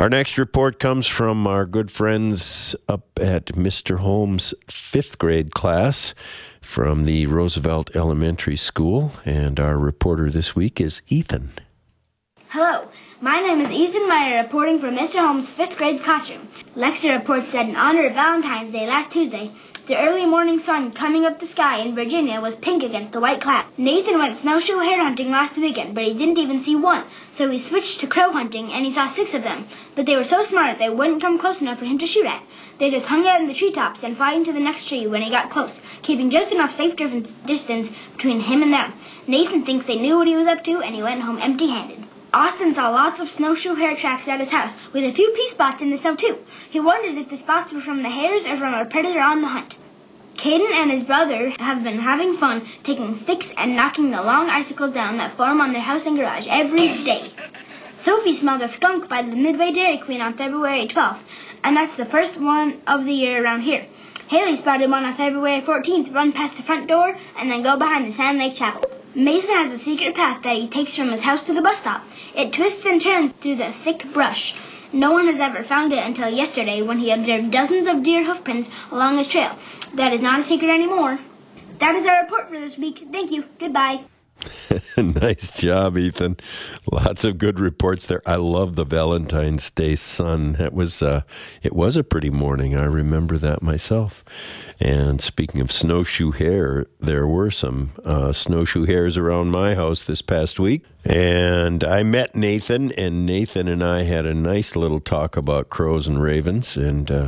Our next report comes from our good friends up at Mr. Holmes' fifth grade class from the Roosevelt Elementary School. And our reporter this week is Ethan. Hello, my name is Ethan Meyer, reporting from Mr. Holmes' fifth grade classroom. Lexi reports that in honor of Valentine's Day last Tuesday, the early morning sun coming up the sky in Virginia was pink against the white cloud. Nathan went snowshoe hare hunting last weekend, but he didn't even see one, so he switched to crow hunting and he saw 6 of them. But they were so smart they wouldn't come close enough for him to shoot at. They just hung out in the treetops and fly into the next tree when he got close, keeping just enough safe distance between him and them. Nathan thinks they knew what he was up to, and he went home empty-handed. Austin saw lots of snowshoe hare tracks at his house, with a few pea spots in the snow too. He wonders if the spots were from the hares or from a predator on the hunt. Caden and his brother have been having fun taking sticks and knocking the long icicles down that form on their house and garage every day. Sophie smelled a skunk by the Midway Dairy Queen on February 12th, and that's the first one of the year around here. Haley spotted one on February 14th run past the front door and then go behind the Sand Lake Chapel. Mason has a secret path that he takes from his house to the bus stop. It twists and turns through the thick brush. No one has ever found it until yesterday when he observed dozens of deer hoofprints along his trail. That is not a secret anymore. That is our report for this week. Thank you. Goodbye. Nice job, Ethan. Lots of good reports there. I love the Valentine's Day sun. It was a pretty morning. I remember that myself. And speaking of snowshoe hare, there were some snowshoe hares around my house this past week. And I met Nathan, and Nathan and I had a nice little talk about crows and ravens. And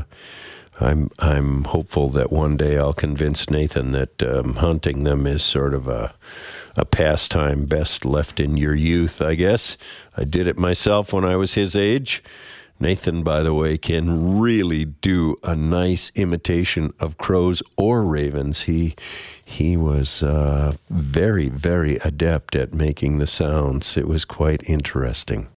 I'm hopeful that one day I'll convince Nathan that hunting them is sort of a pastime best left in your youth, I guess. I did it myself when I was his age. Nathan, by the way, can really do a nice imitation of crows or ravens. He was very, very adept at making the sounds. It was quite interesting.